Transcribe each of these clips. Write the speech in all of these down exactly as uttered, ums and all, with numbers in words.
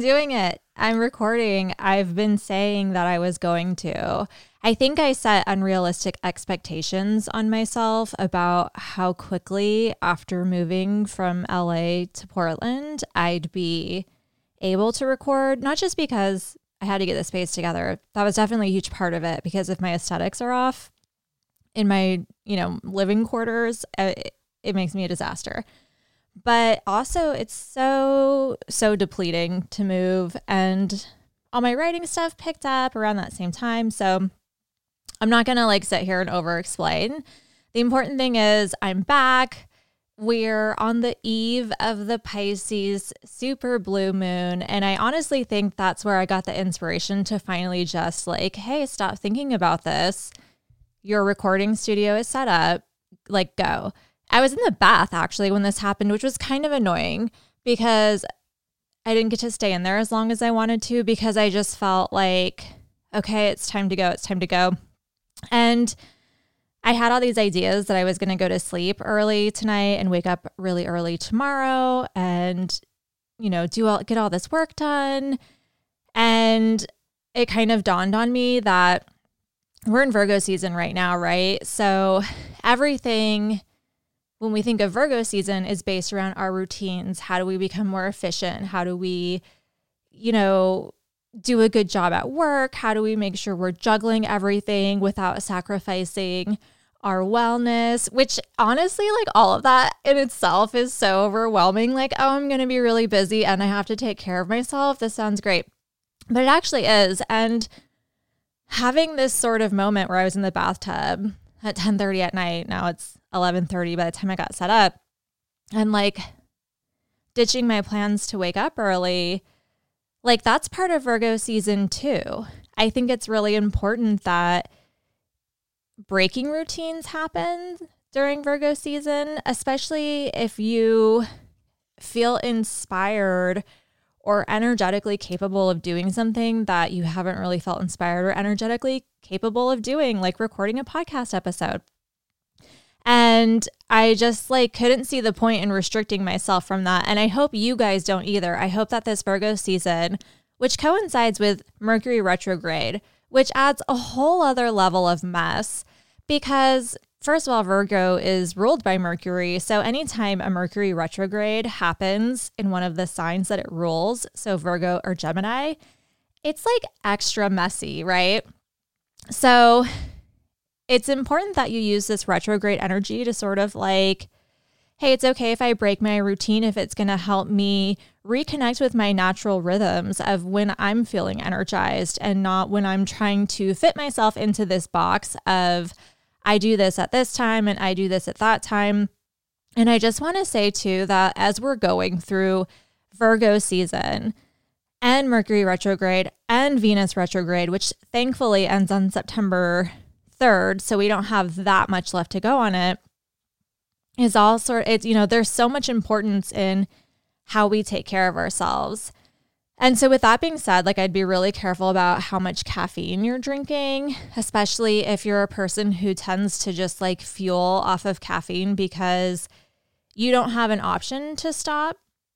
doing it. I'm recording. I've been saying that I was going to. I think I set unrealistic expectations on myself about how quickly after moving from L A to Portland, I'd be able to record, not just because I had to get the space together. That was definitely a huge part of it, because if my aesthetics are off in my, you know, living quarters, it, it makes me a disaster. But also it's so, so depleting to move, and all my writing stuff picked up around that same time. So I'm not going to like sit here and over explain. The important thing is I'm back. We're on the eve of the Pisces super blue moon. And I honestly think that's where I got the inspiration to finally just like, hey, stop thinking about this. Your recording studio is set up. Like, go. I was in the bath actually when this happened, which was kind of annoying because I didn't get to stay in there as long as I wanted to, because I just felt like, okay, it's time to go. It's time to go. And I had all these ideas that I was going to go to sleep early tonight and wake up really early tomorrow and, you know, do all, get all this work done. And it kind of dawned on me that we're in Virgo season right now, right? So everything, when we think of Virgo season, is based around our routines. How do we become more efficient? How do we, you know, do a good job at work? How do we make sure we're juggling everything without sacrificing our wellness? Which honestly, like all of that in itself is so overwhelming. Like, oh, I'm going to be really busy and I have to take care of myself. This sounds great. But it actually is. And having this sort of moment where I was in the bathtub at ten thirty at night, now it's eleven thirty by the time I got set up, and like ditching my plans to wake up early, like that's part of Virgo season too. I think it's really important that breaking routines happen during Virgo season, especially if you feel inspired or energetically capable of doing something that you haven't really felt inspired or energetically capable of doing, like recording a podcast episode. And I just like couldn't see the point in restricting myself from that. And I hope you guys don't either. I hope that this Virgo season, which coincides with Mercury retrograde, which adds a whole other level of mess, because first of all, Virgo is ruled by Mercury. So anytime a Mercury retrograde happens in one of the signs that it rules, so Virgo or Gemini, it's like extra messy, right? So it's important that you use this retrograde energy to sort of like, hey, it's okay if I break my routine if it's going to help me reconnect with my natural rhythms of when I'm feeling energized, and not when I'm trying to fit myself into this box of I do this at this time and I do this at that time. And I just want to say too that as we're going through Virgo season and Mercury retrograde and Venus retrograde, which thankfully ends on September third, so we don't have that much left to go on it, is all sort it's, you know, there's so much importance in how we take care of ourselves. And so with that being said, like I'd be really careful about how much caffeine you're drinking, especially if you're a person who tends to just like fuel off of caffeine because you don't have an option to stop.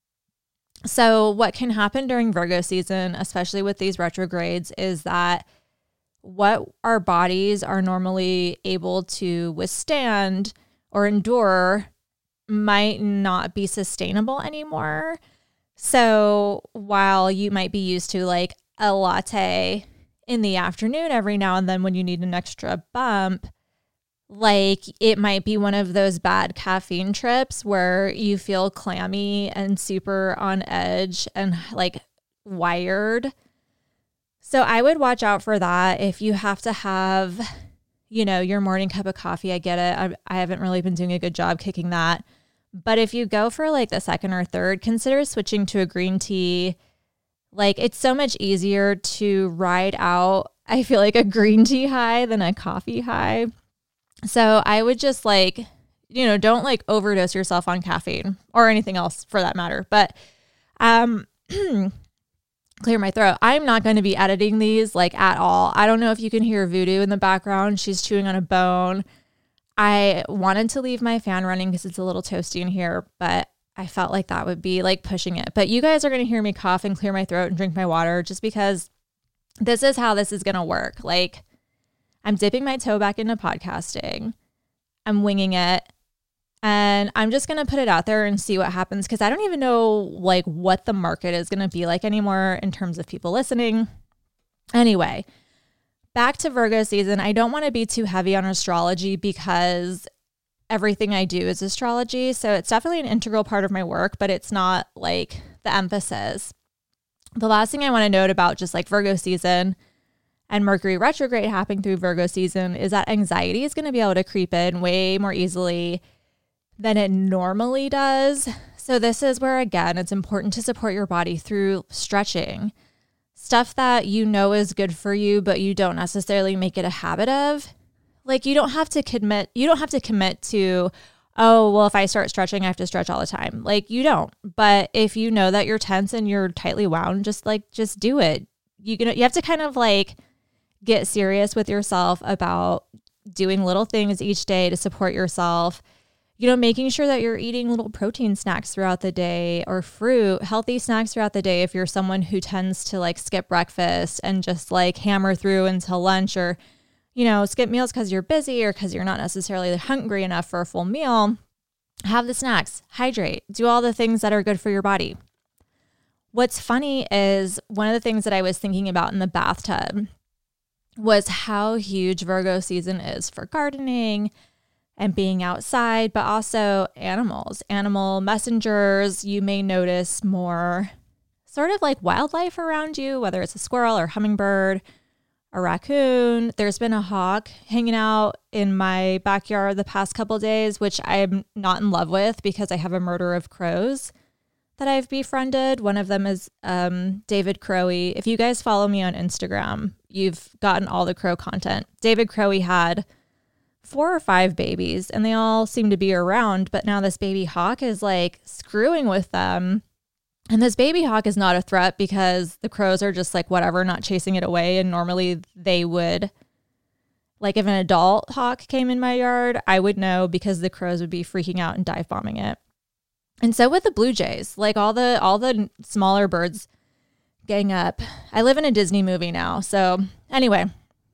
So what can happen during Virgo season, especially with these retrogrades, is that what our bodies are normally able to withstand or endure might not be sustainable anymore. So while you might be used to like a latte in the afternoon every now and then when you need an extra bump, like it might be one of those bad caffeine trips where you feel clammy and super on edge and like wired. So I would watch out for that. If you have to have, you know, your morning cup of coffee, I get it. I, I haven't really been doing a good job kicking that. But if you go for like the second or third, consider switching to a green tea. Like it's so much easier to ride out, I feel like, a green tea high than a coffee high. So I would just like, you know, don't like overdose yourself on caffeine or anything else for that matter. But um, clear my throat. I'm not going to be editing these like at all. I don't know if you can hear Voodoo in the background. She's chewing on a bone. I wanted to leave my fan running because it's a little toasty in here, but I felt like that would be like pushing it. But you guys are going to hear me cough and clear my throat and drink my water just because this is how this is going to work. Like, I'm dipping my toe back into podcasting. I'm winging it. And I'm just going to put it out there and see what happens because I don't even know like what the market is going to be like anymore in terms of people listening. Anyway, back to Virgo season. I don't want to be too heavy on astrology because everything I do is astrology. So it's definitely an integral part of my work, but it's not like the emphasis. The last thing I want to note about just like Virgo season and Mercury retrograde happening through Virgo season is that anxiety is going to be able to creep in way more easily than it normally does. So this is where, again, it's important to support your body through stretching. Stuff that you know is good for you, but you don't necessarily make it a habit of. Like you don't have to commit, you don't have to commit to, oh, well, if I start stretching, I have to stretch all the time. Like you don't. But if you know that you're tense and you're tightly wound, just like, just do it. You can, you have to kind of like get serious with yourself about doing little things each day to support yourself. You know, making sure that you're eating little protein snacks throughout the day or fruit, healthy snacks throughout the day if you're someone who tends to like skip breakfast and just like hammer through until lunch or, you know, skip meals because you're busy or because you're not necessarily hungry enough for a full meal. Have the snacks, hydrate, do all the things that are good for your body. What's funny is one of the things that I was thinking about in the bathtub was how huge Virgo season is for gardening and being outside, but also animals, animal messengers. You may notice more sort of like wildlife around you, whether it's a squirrel or hummingbird, a raccoon. There's been a hawk hanging out in my backyard the past couple of days, which I'm not in love with because I have a murder of crows that I've befriended. One of them is um, David Crowe. If you guys follow me on Instagram, you've gotten all the crow content. David Crowe had four or five babies and they all seem to be around, but now this baby hawk is like screwing with them. And this baby hawk is not a threat because the crows are just like whatever, not chasing it away. And normally they would, like if an adult hawk came in my yard, I would know because the crows would be freaking out and dive bombing it. And so with the blue jays, like all the all the smaller birds gang up. I live in a Disney movie now. So anyway,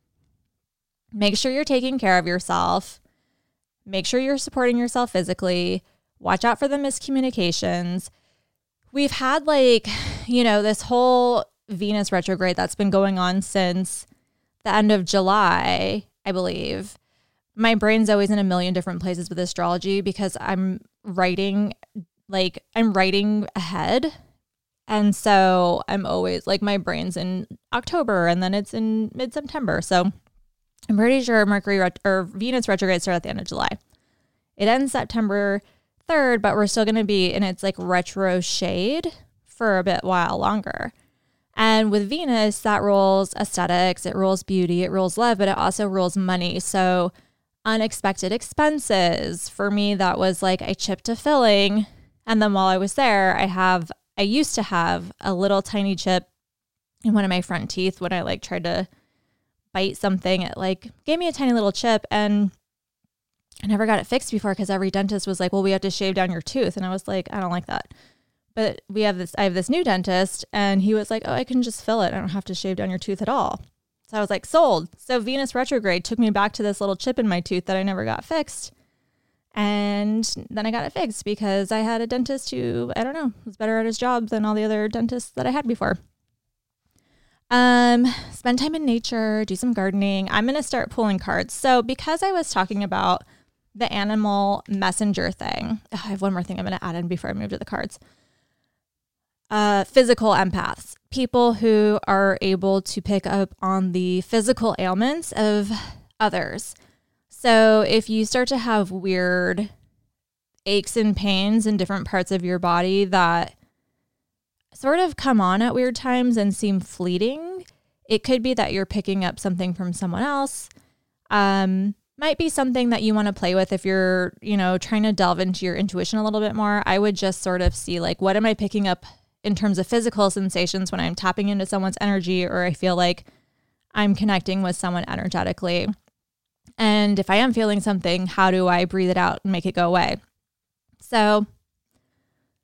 make sure you're taking care of yourself. Make sure you're supporting yourself physically. Watch out for the miscommunications. We've had like, you know, this whole Venus retrograde that's been going on since the end of July, I believe. My brain's always in a million different places with astrology because I'm writing, like I'm writing ahead. And so I'm always like, my brain's in October and then it's in mid-September. So I'm pretty sure Mercury ret- or Venus retrograde started at the end of July. It ends September third, but we're still going to be in its like retro shade for a bit while longer. And with Venus, that rules aesthetics, it rules beauty, it rules love, but it also rules money. So unexpected expenses. For me, that was like I chipped a filling. And then while I was there, I have, I used to have a little tiny chip in one of my front teeth when I like tried to bite something. It like gave me a tiny little chip and I never got it fixed before because every dentist was like, well, we have to shave down your tooth. And I was like, I don't like that. But we have this, I have this new dentist and he was like, oh, I can just fill it. I don't have to shave down your tooth at all. So I was like, sold. So Venus retrograde took me back to this little chip in my tooth that I never got fixed. And then I got it fixed because I had a dentist who, I don't know, was better at his job than all the other dentists that I had before. Um, spend time in nature, do some gardening. I'm going to start pulling cards. So because I was talking about the animal messenger thing, oh, I have one more thing I'm going to add in before I move to the cards. Uh, physical empaths, people who are able to pick up on the physical ailments of others. So if you start to have weird aches and pains in different parts of your body that sort of come on at weird times and seem fleeting, it could be that you're picking up something from someone else. Um, might be something that you want to play with if you're, you know, trying to delve into your intuition a little bit more. I would just sort of see like, what am I picking up in terms of physical sensations when I'm tapping into someone's energy, or I feel like I'm connecting with someone energetically. And if I am feeling something, how do I breathe it out and make it go away? So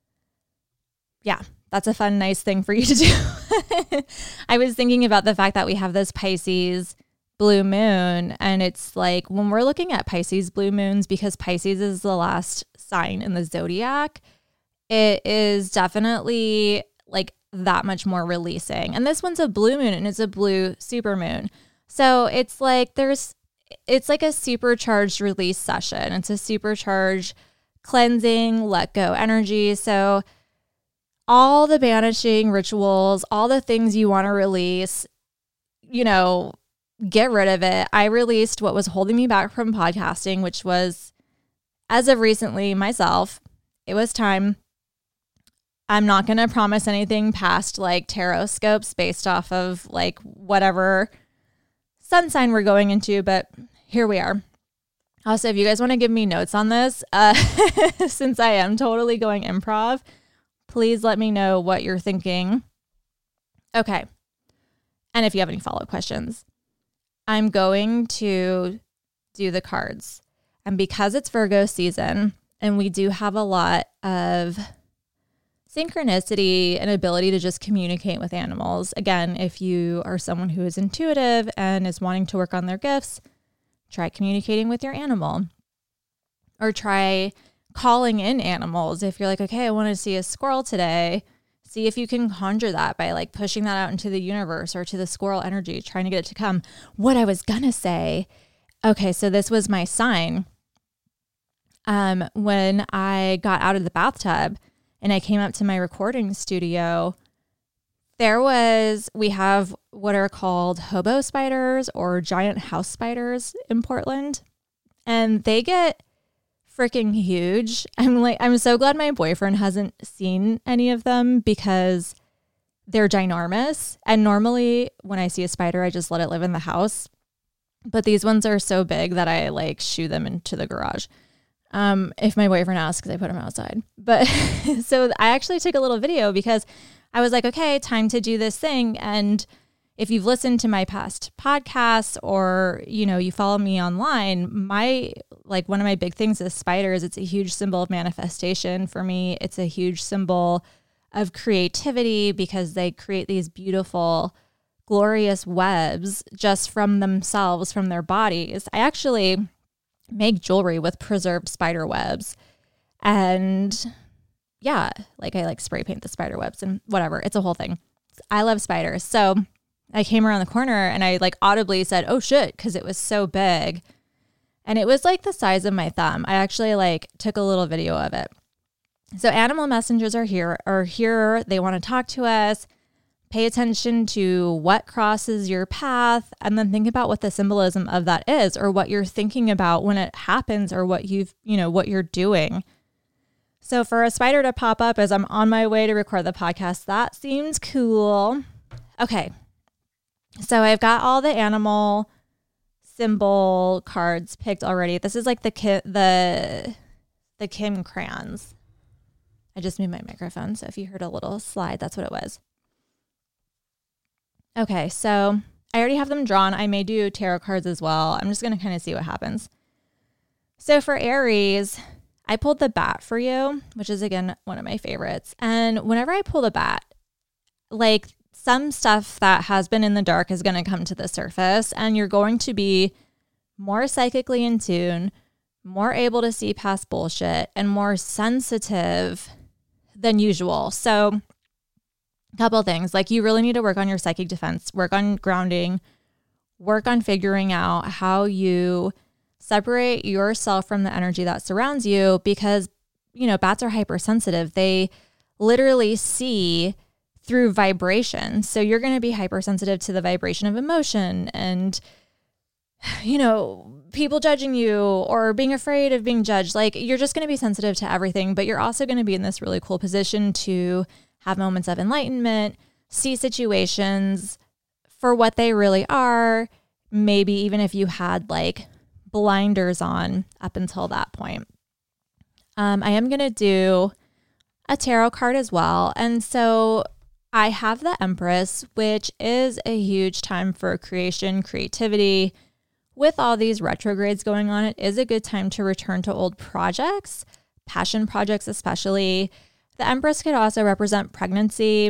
yeah, that's a fun, nice thing for you to do. I was thinking about the fact that we have this Pisces blue moon, and it's like when we're looking at Pisces blue moons, because Pisces is the last sign in the zodiac, it is definitely like that much more releasing. And this one's a blue moon and it's a blue super moon. So it's like there's, it's like a supercharged release session. It's a supercharged cleansing, let go energy. So all the banishing rituals, all the things you want to release, you know, get rid of it. I released what was holding me back from podcasting, which was, as of recently, myself. It was time. I'm not going to promise anything past like tarot scopes based off of like whatever sun sign we're going into, but here we are. Also, if you guys want to give me notes on this, uh, since I am totally going improv, please let me know what you're thinking. Okay. And if you have any follow-up questions, I'm going to do the cards. And because it's Virgo season and we do have a lot of synchronicity and ability to just communicate with animals. Again, if you are someone who is intuitive and is wanting to work on their gifts, try communicating with your animal or try calling in animals. If you're like, okay, I want to see a squirrel today, see if you can conjure that by like pushing that out into the universe or to the squirrel energy, trying to get it to come. What I was going to say, okay, so this was my sign. Um, when I got out of the bathtub and I came up to my recording studio, there was, we have what are called hobo spiders or giant house spiders in Portland. And they get freaking huge. I'm like, I'm so glad my boyfriend hasn't seen any of them because they're ginormous. And normally when I see a spider, I just let it live in the house. But these ones are so big that I like shoo them into the garage. Um, if my boyfriend asks, I put him outside. But so I actually took a little video because I was like, okay, time to do this thing. And if you've listened to my past podcasts or, you know, you follow me online, my, like one of my big things is spiders. It's a huge symbol of manifestation for me. It's a huge symbol of creativity because they create these beautiful, glorious webs just from themselves, from their bodies. I actually make jewelry with preserved spider webs. And yeah, like I like spray paint the spider webs and whatever. It's a whole thing. I love spiders. So I came around the corner and I like audibly said, oh shit, because it was so big. And it was like the size of my thumb. I actually like took a little video of it. So animal messengers are here, are here. They want to talk to us. Pay attention to what crosses your path and then think about what the symbolism of that is or what you're thinking about when it happens or what you've, you know, what you're doing. So for a spider to pop up as I'm on my way to record the podcast, that seems cool. Okay. So I've got all the animal symbol cards picked already. This is like the Kim, the, the Kim crayons. I just moved my microphone. So if you heard a little slide, that's what it was. Okay, so I already have them drawn. I may do tarot cards as well. I'm just going to kind of see what happens. So for Aries, I pulled the bat for you, which is, again, one of my favorites. And whenever I pull the bat, like some stuff that has been in the dark is going to come to the surface, and you're going to be more psychically in tune, more able to see past bullshit, and more sensitive than usual. So couple things, like you really need to work on your psychic defense, work on grounding, work on figuring out how you separate yourself from the energy that surrounds you because, you know, bats are hypersensitive. They literally see through vibration. So you're going to be hypersensitive to the vibration of emotion and, you know, people judging you or being afraid of being judged. Like you're just going to be sensitive to everything, but you're also going to be in this really cool position to have moments of enlightenment, see situations for what they really are, maybe even if you had like blinders on up until that point. Um, I am going to do a tarot card as well. And so I have the Empress, which is a huge time for creation, creativity. With all these retrogrades going on, it is a good time to return to old projects, passion projects especially. The Empress could also represent pregnancy.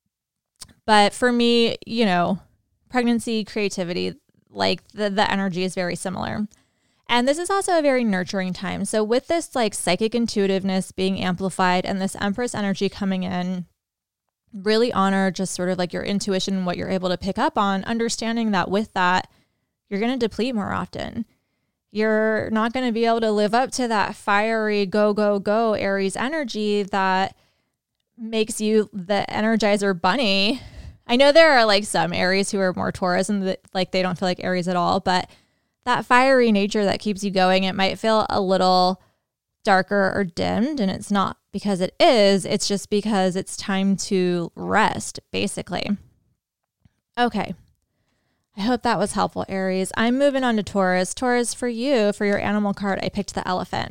But for me, you know, pregnancy, creativity, like the, the energy is very similar. And this is also a very nurturing time. So with this like psychic intuitiveness being amplified and this Empress energy coming in, really honor just sort of like your intuition and what you're able to pick up on, understanding that with that, you're going to deplete more often. You're not going to be able to live up to that fiery go, go, go Aries energy that makes you the Energizer Bunny. I know there are like some Aries who are more Taurus and the, like they don't feel like Aries at all, but that fiery nature that keeps you going, it might feel a little darker or dimmed, and it's not because it is, it's just because it's time to rest, basically. Okay. I hope that was helpful, Aries. I'm moving on to Taurus. Taurus, for you, for your animal card, I picked the elephant.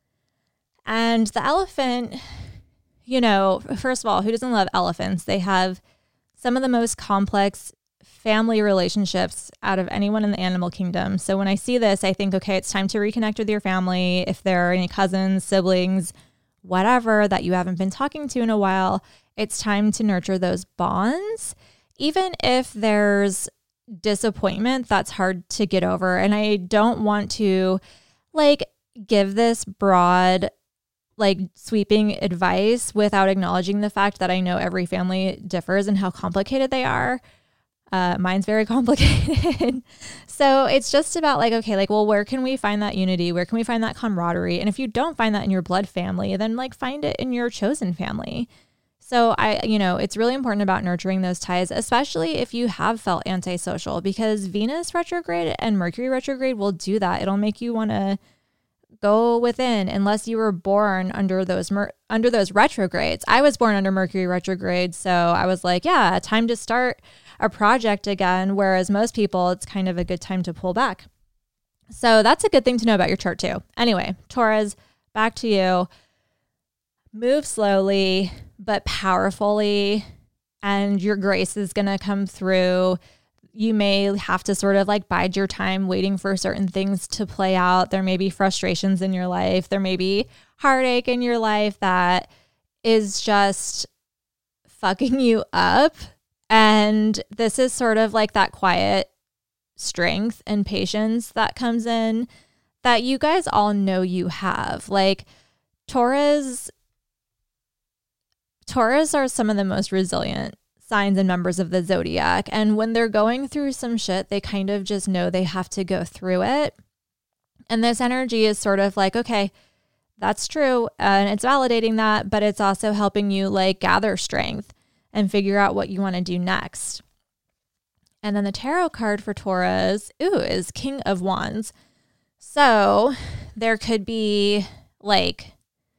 And the elephant, you know, first of all, who doesn't love elephants? They have some of the most complex family relationships out of anyone in the animal kingdom. So when I see this, I think, okay, it's time to reconnect with your family. If there are any cousins, siblings, whatever that you haven't been talking to in a while, it's time to nurture those bonds. Even if there's disappointment that's hard to get over. And I don't want to like give this broad, like sweeping advice without acknowledging the fact that I know every family differs and how complicated they are. Uh, mine's very complicated. So it's just about like, okay, like, well, where can we find that unity? Where can we find that camaraderie? And if you don't find that in your blood family, then like find it in your chosen family. So I, you know, it's really important about nurturing those ties, especially if you have felt antisocial, because Venus retrograde and Mercury retrograde will do that. It'll make you want to go within, unless you were born under those mer- under those retrogrades. I was born under Mercury retrograde, so I was like, yeah, time to start a project again, whereas most people, it's kind of a good time to pull back. So that's a good thing to know about your chart too. Anyway, Taurus, back to you. Move slowly, but powerfully, and your grace is going to come through. You may have to sort of like bide your time waiting for certain things to play out. There may be frustrations in your life. There may be heartache in your life that is just fucking you up. And this is sort of like that quiet strength and patience that comes in that you guys all know you have. Like Taurus, Taurus are some of the most resilient signs and members of the zodiac. And when they're going through some shit, they kind of just know they have to go through it. And this energy is sort of like, okay, that's true. And it's validating that, but it's also helping you like gather strength and figure out what you want to do next. And then the tarot card for Taurus, ooh, is King of Wands. So there could be like,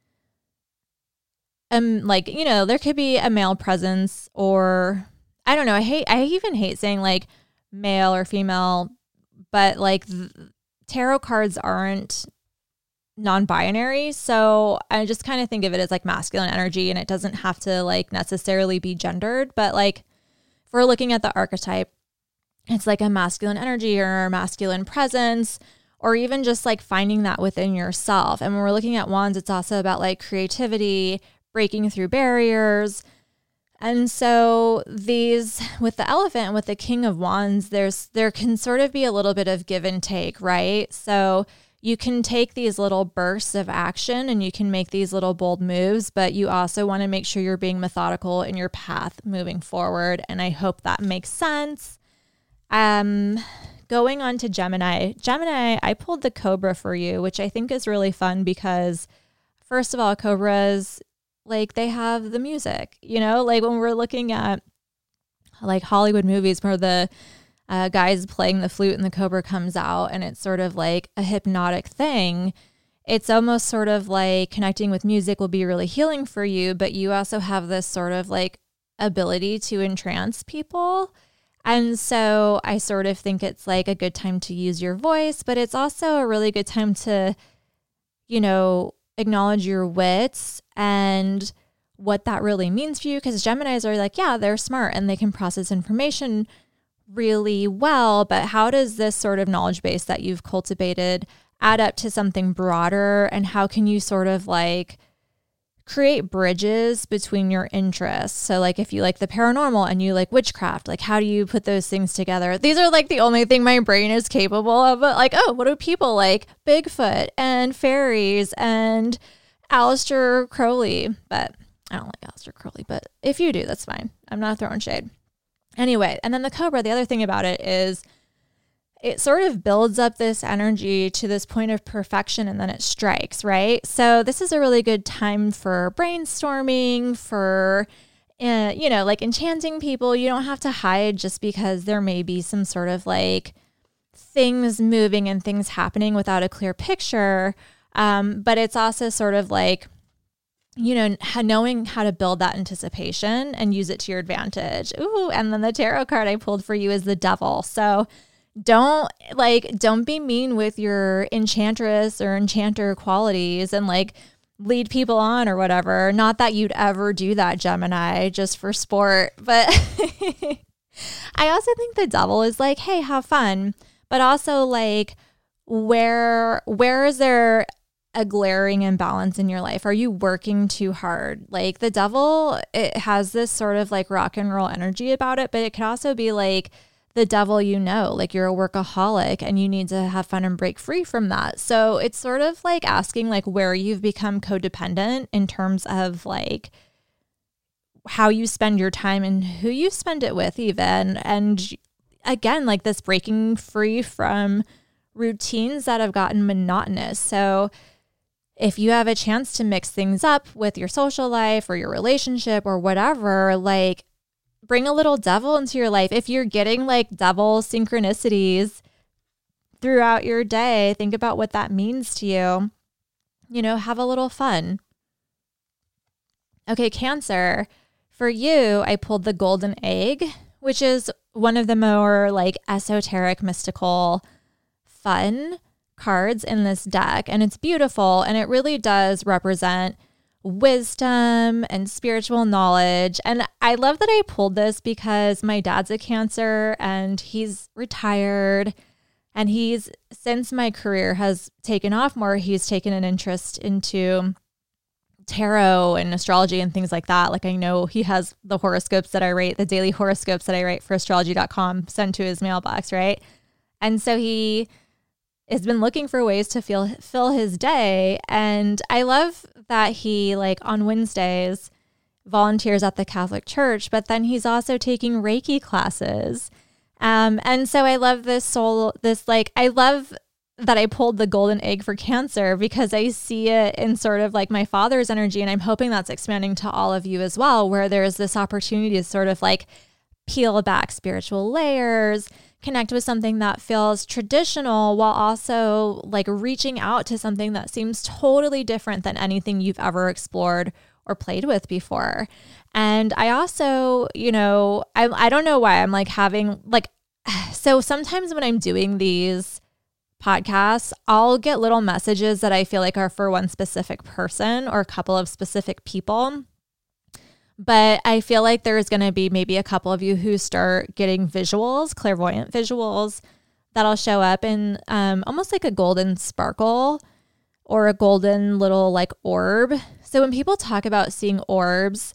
um, like, you know, there could be a male presence, or I don't know. I hate, I even hate saying like male or female, but like th- tarot cards aren't non-binary. So I just kind of think of it as like masculine energy, and it doesn't have to like necessarily be gendered, but like if we're looking at the archetype, it's like a masculine energy or a masculine presence, or even just like finding that within yourself. And when we're looking at wands, it's also about like creativity, breaking through barriers. And so these, with the elephant and with the King of Wands, there's, there can sort of be a little bit of give and take, right? So you can take these little bursts of action and you can make these little bold moves, but you also want to make sure you're being methodical in your path moving forward. And I hope that makes sense. Um, going on to Gemini. Gemini, I pulled the Cobra for you, which I think is really fun because first of all, Cobras, like they have the music, you know, like when we're looking at like Hollywood movies where the uh, guy's playing the flute and the cobra comes out and it's sort of like a hypnotic thing. It's almost sort of like connecting with music will be really healing for you, but you also have this sort of like ability to entrance people. And so I sort of think it's like a good time to use your voice, but it's also a really good time to, you know, acknowledge your wits and what that really means for you. Because Geminis are like, yeah, they're smart and they can process information really well. But how does this sort of knowledge base that you've cultivated add up to something broader? And how can you sort of like create bridges between your interests. So like if you like the paranormal and you like witchcraft, like how do you put those things together? These are like the only thing my brain is capable of. But like, oh, what do people like? Bigfoot and fairies and Aleister Crowley. But I don't like Aleister Crowley, but if you do, that's fine. I'm not throwing shade. Anyway, and then the cobra, the other thing about it is it sort of builds up this energy to this point of perfection and then it strikes, right? So this is a really good time for brainstorming, for, uh, you know, like enchanting people. You don't have to hide just because there may be some sort of like things moving and things happening without a clear picture. Um, but it's also sort of like, you know, knowing how to build that anticipation and use it to your advantage. Ooh, and then the tarot card I pulled for you is the Devil. So don't like, don't be mean with your enchantress or enchanter qualities and like lead people on or whatever. Not that you'd ever do that, Gemini, just for sport. But I also think the Devil is like, hey, have fun. But also like, where, where is there a glaring imbalance in your life? Are you working too hard? Like the Devil, it has this sort of like rock and roll energy about it, but it could also be like the devil, you know, like you're a workaholic and you need to have fun and break free from that. So it's sort of like asking like where you've become codependent in terms of like how you spend your time and who you spend it with even. And again, like this breaking free from routines that have gotten monotonous. So if you have a chance to mix things up with your social life or your relationship or whatever, like bring a little devil into your life. If you're getting like devil synchronicities throughout your day, think about what that means to you. You know, have a little fun. Okay, Cancer. For you, I pulled the golden egg, which is one of the more like esoteric, mystical, fun cards in this deck. And it's beautiful. And it really does represent wisdom and spiritual knowledge. And I love that I pulled this because my dad's a Cancer and he's retired. And he's, since my career has taken off more, he's taken an interest into tarot and astrology and things like that. Like I know he has the horoscopes that I write, the daily horoscopes that I write for astrology dot com sent to his mailbox, right? And so he has been looking for ways to feel, fill his day. And I love that he, like on Wednesdays, volunteers at the Catholic Church, but then he's also taking Reiki classes. Um, and so I love this soul, this like, I love that I pulled the golden egg for Cancer because I see it in sort of like my father's energy. And I'm hoping that's expanding to all of you as well, where there's this opportunity to sort of like peel back spiritual layers, connect with something that feels traditional while also like reaching out to something that seems totally different than anything you've ever explored or played with before. And I also, you know, I I don't know why I'm like having like, so sometimes when I'm doing these podcasts, I'll get little messages that I feel like are for one specific person or a couple of specific people. But I feel like there's going to be maybe a couple of you who start getting visuals, clairvoyant visuals that'll show up in um, almost like a golden sparkle or a golden little like orb. So when people talk about seeing orbs,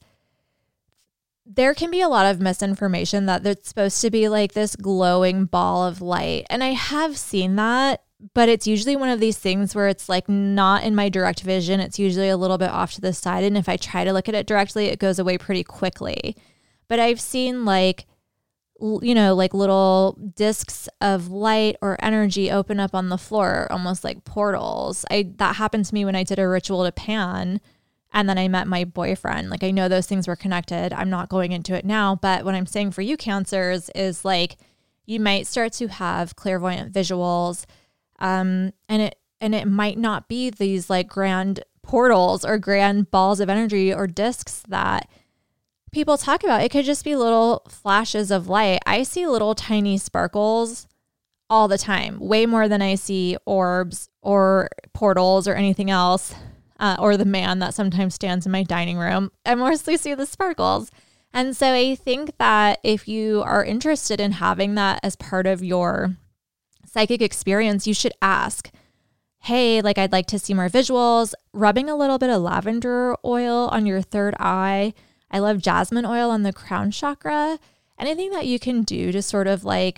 there can be a lot of misinformation that it's supposed to be like this glowing ball of light. And I have seen that, but it's usually one of these things where it's like not in my direct vision. It's usually a little bit off to the side. And if I try to look at it directly, it goes away pretty quickly. But I've seen like, you know, like little discs of light or energy open up on the floor, almost like portals. I that happened to me when I did a ritual to Pan. And then I met my boyfriend. Like I know those things were connected. I'm not going into it now. But what I'm saying for you Cancers is like, you might start to have clairvoyant visuals. Um, and it, and it might not be these like grand portals or grand balls of energy or discs that people talk about. It could just be little flashes of light. I see little tiny sparkles all the time, way more than I see orbs or portals or anything else. Uh, or the man that sometimes stands in my dining room. I mostly see the sparkles. And so I think that if you are interested in having that as part of your psychic experience, you should ask, hey, like I'd like to see more visuals, rubbing a little bit of lavender oil on your third eye. I love jasmine oil on the crown chakra. Anything that you can do to sort of like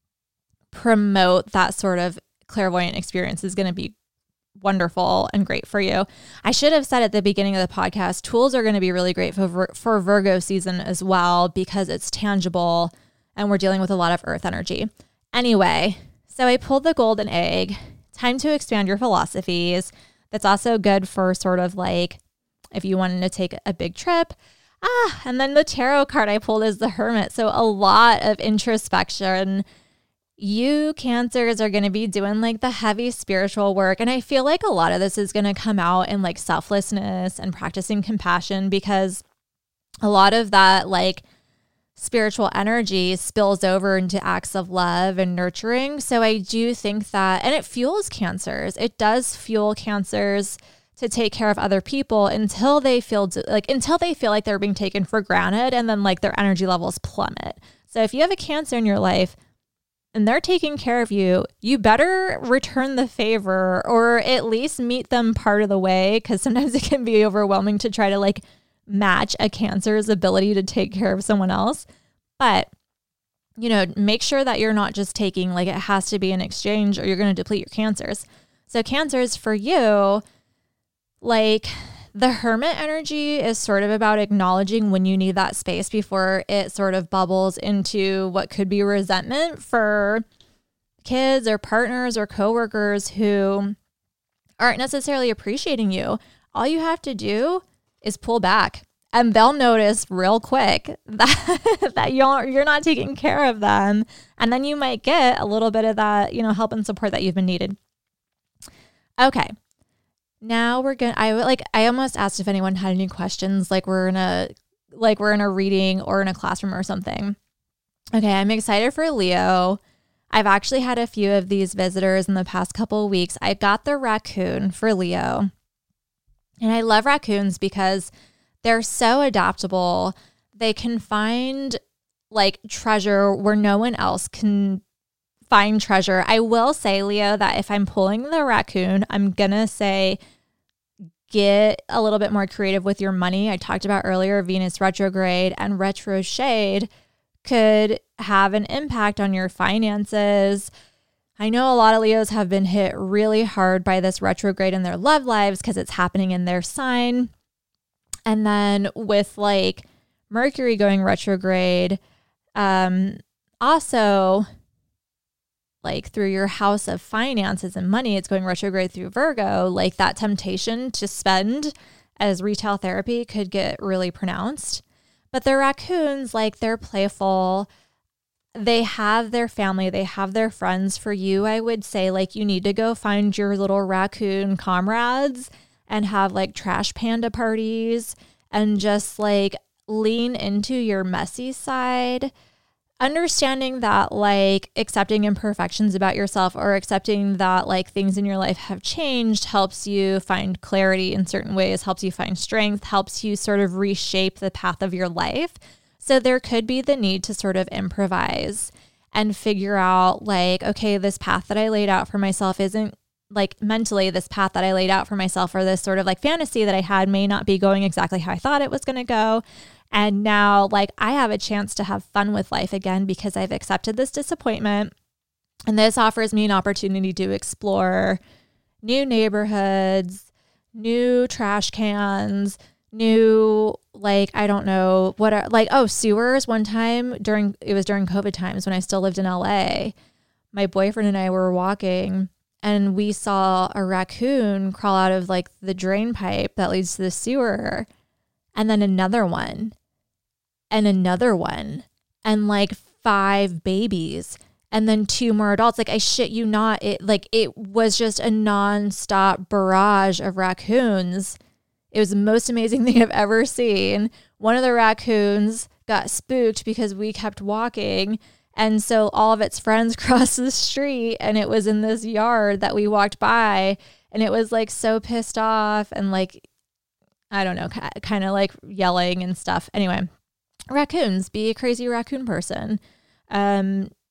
promote that sort of clairvoyant experience is going to be wonderful and great for you. I should have said at the beginning of the podcast, tools are going to be really great for, for Virgo season as well, because it's tangible and we're dealing with a lot of earth energy. Anyway, so I pulled the golden egg. Time to expand your philosophies. That's also good for sort of like if you wanted to take a big trip. Ah, and then the tarot card I pulled is the Hermit. So a lot of introspection. You Cancers are going to be doing like the heavy spiritual work. And I feel like a lot of this is going to come out in like selflessness and practicing compassion, because a lot of that like spiritual energy spills over into acts of love and nurturing. So I do think that, and it fuels Cancers. It does fuel Cancers to take care of other people until they feel like, until they feel like they're being taken for granted, and then like their energy levels plummet. So if you have a Cancer in your life and they're taking care of you, you better return the favor, or at least meet them part of the way, because sometimes it can be overwhelming to try to like match a Cancer's ability to take care of someone else. But, you know, make sure that you're not just taking, like it has to be an exchange or you're going to deplete your Cancers. So Cancers, for you, like the Hermit energy is sort of about acknowledging when you need that space before it sort of bubbles into what could be resentment for kids or partners or coworkers who aren't necessarily appreciating you. All you have to do is pull back, and they'll notice real quick that, that you're, you're not taking care of them. And then you might get a little bit of that, you know, help and support that you've been needed. Okay. Now we're going to, I like, I almost asked if anyone had any questions, like we're in a, like we're in a reading or in a classroom or something. Okay. I'm excited for Leo. I've actually had a few of these visitors in the past couple of weeks. I got the raccoon for Leo, and I love raccoons because they're so adaptable. They can find like treasure where no one else can find treasure. I will say, Leo, that if I'm pulling the raccoon, I'm going to say, get a little bit more creative with your money. I talked about earlier, Venus retrograde and retro shade could have an impact on your finances. I know a lot of Leos have been hit really hard by this retrograde in their love lives because it's happening in their sign. And then with like Mercury going retrograde, um, also like through your house of finances and money, it's going retrograde through Virgo, like that temptation to spend as retail therapy could get really pronounced. But the raccoons, like they're playful. They have their family, they have their friends. For you, I would say like you need to go find your little raccoon comrades and have like trash panda parties and just like lean into your messy side. Understanding that like accepting imperfections about yourself or accepting that like things in your life have changed helps you find clarity in certain ways, helps you find strength, helps you sort of reshape the path of your life. So there could be the need to sort of improvise and figure out like, okay, this path that I laid out for myself isn't like mentally this path that I laid out for myself, or this sort of like fantasy that I had may not be going exactly how I thought it was going to go. And now like I have a chance to have fun with life again because I've accepted this disappointment. And this offers me an opportunity to explore new neighborhoods, new trash cans, new, like, I don't know what are like, oh, sewers. One time during, it was during COVID times when I still lived in L A, my boyfriend and I were walking and we saw a raccoon crawl out of like the drain pipe that leads to the sewer, and then another one and another one and like five babies and then two more adults. Like I shit you not, it like it was just a nonstop barrage of raccoons. It was the most amazing thing I've ever seen. One of the raccoons got spooked because we kept walking. And so all of its friends crossed the street, and it was in this yard that we walked by, and it was like so pissed off and like, I don't know, kind of like yelling and stuff. Anyway, raccoons, be a crazy raccoon person. Um,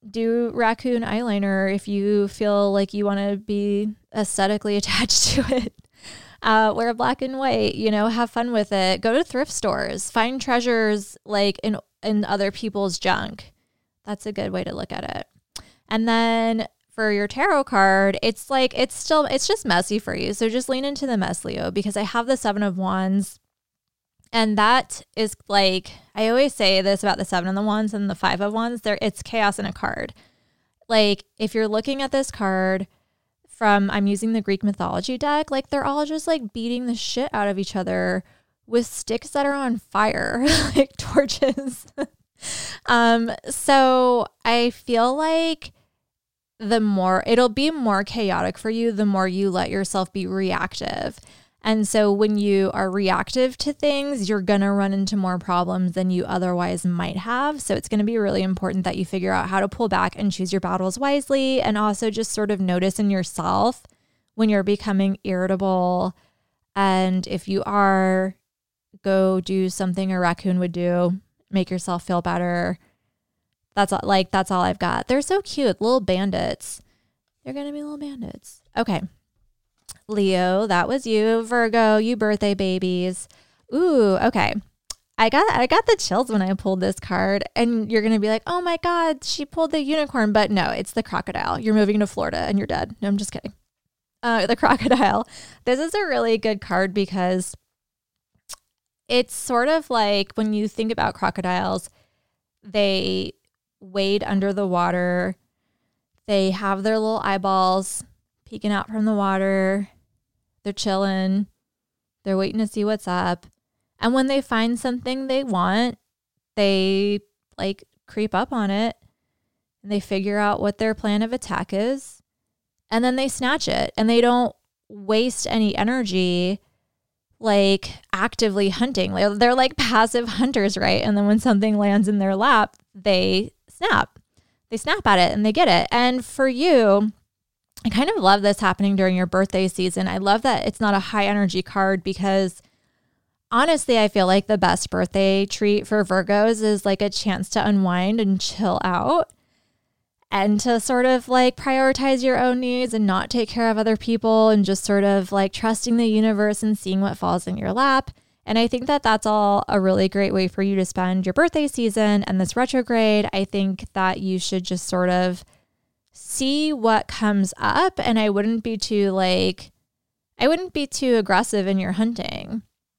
do raccoon eyeliner if you feel like you want to be aesthetically attached to it. Uh, wear black and white, you know, have fun with it. Go to thrift stores, find treasures like in, in other people's junk. That's a good way to look at it. And then for your tarot card, it's like, it's still, it's just messy for you. So just lean into the mess, Leo, because I have the Seven of Wands. And that is like, I always say this about the Seven of the Wands and the Five of Wands, there it's chaos in a card. Like if you're looking at this card from, I'm using the Greek mythology deck, like they're all just like beating the shit out of each other with sticks that are on fire, like torches. um, so I feel like the more, it'll be more chaotic for you, the more you let yourself be reactive. And so when you are reactive to things, you're going to run into more problems than you otherwise might have. So it's going to be really important that you figure out how to pull back and choose your battles wisely, and also just sort of notice in yourself when you're becoming irritable. And if you are, go do something a raccoon would do, make yourself feel better. That's all, like, that's all I've got. They're so cute, little bandits. They're going to be little bandits. Okay. Leo, that was you. Virgo, you birthday babies. Ooh, okay. I got I got the chills when I pulled this card, and you're going to be like, oh my God, she pulled the unicorn. But no, it's the crocodile. You're moving to Florida and you're dead. No, I'm just kidding. Uh, the crocodile. This is a really good card because it's sort of like when you think about crocodiles, they wade under the water. They have their little eyeballs peeking out from the water. They're chilling. They're waiting to see what's up. And when they find something they want, they like creep up on it and they figure out what their plan of attack is. And then they snatch it, and they don't waste any energy like actively hunting. They're like passive hunters, right? And then when something lands in their lap, they snap. They snap at it and they get it. And for you, I kind of love this happening during your birthday season. I love that it's not a high energy card because honestly, I feel like the best birthday treat for Virgos is like a chance to unwind and chill out and to sort of like prioritize your own needs and not take care of other people and just sort of like trusting the universe and seeing what falls in your lap. And I think that that's all a really great way for you to spend your birthday season and this retrograde. I think that you should just sort of see what comes up, and I wouldn't be too like, I wouldn't be too aggressive in your hunting.